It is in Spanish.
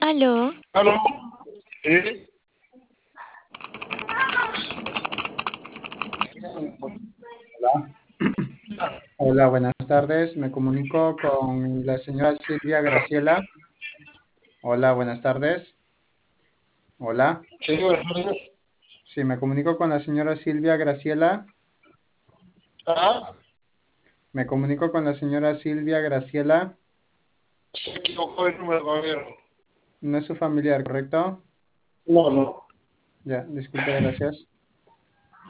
Aló, ¿Aló? ¿Sí? Hola. Hola, buenas tardes. Me comunico con la señora Silvia Graciela. Hola, buenas tardes. Hola. Sí, buenas tardes. Sí, me comunico con la señora Silvia Graciela. Ah, Me comunico con la señora Silvia Graciela. se equivocó el número, caballero. No es su familiar, ¿correcto? No, no. Ya, disculpe, gracias.